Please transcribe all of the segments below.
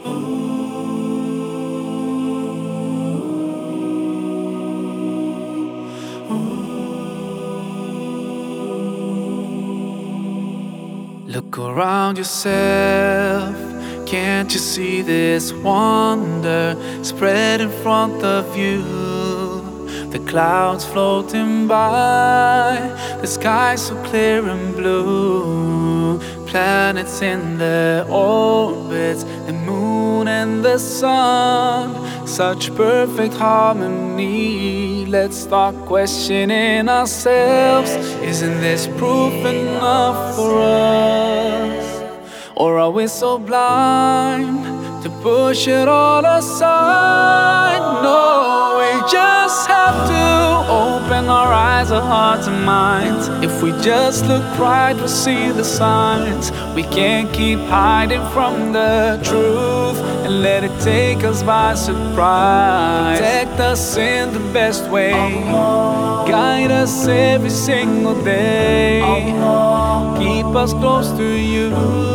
Look around yourself, can't you see this wonder spread in front of you? The clouds floating by, the sky so clear and blue. Planets in their orbits, the moon and the sun, such perfect harmony. Let's start questioning ourselves. Isn't this proof enough for us? Or are we so blind to push it all aside? No, we just have to open our eyes, our hearts and minds. If we just look right, we'll see the signs. We can't keep hiding from the truth and let it take us by surprise. Protect us in the best way, guide us every single day, keep us close to you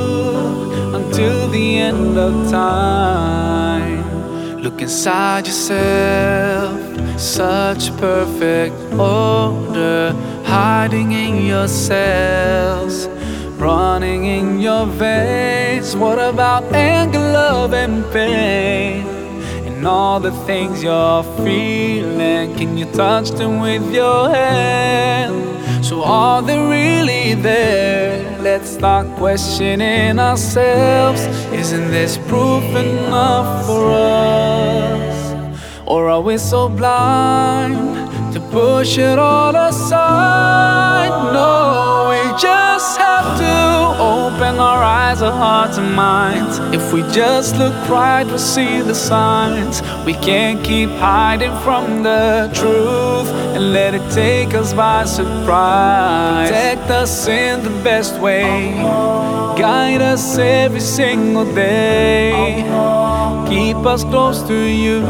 until the end of time. Look inside yourself, such perfect order, hiding in your cells, running in your veins. What about anger, love and pain, and all the things you're feeling? Can you touch them with your hand? So are they really there? Let's start questioning ourselves. Isn't this proof enough for us? Or are we so blind to push it all aside? No, we just have to open our eyes, our hearts and minds. If we just look right, we'll see the signs. We can't keep hiding from the truth and let it take us by surprise. Protect us in the best way, guide us every single day, keep us close to you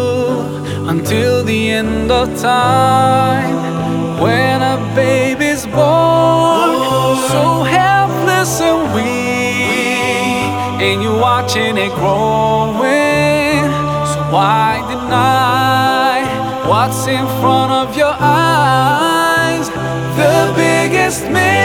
until the end of time. When a baby's born, so helpless and weak, and you're watching it growing, so why deny what's in front of your eyes? The biggest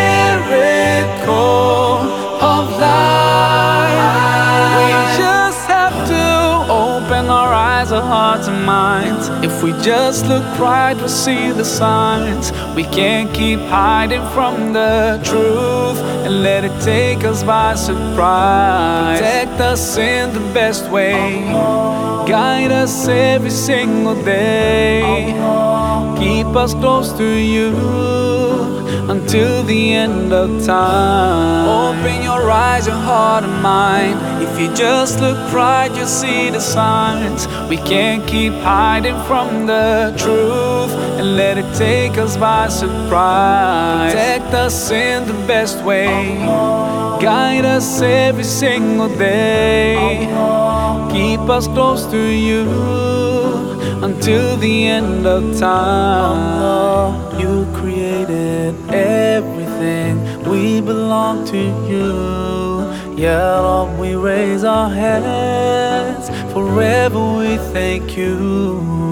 miracle of life. We just have to open our eyes, our hearts and minds. If we just look right, we'll see the signs. We can't keep hiding from the truth and let it take us by surprise. Protect us in the best way, guide us every single day, keep us close to you until the end of time. Open your eyes, your heart and mind. If you just look right, you'll see the signs. We can't keep hiding from the truth and let it take us by surprise. Protect us in the best way, guide us every single day, keep us close to you until the end of time. You created everything, we belong to you. Yeah, Lord, we raise our hands, forever we thank you.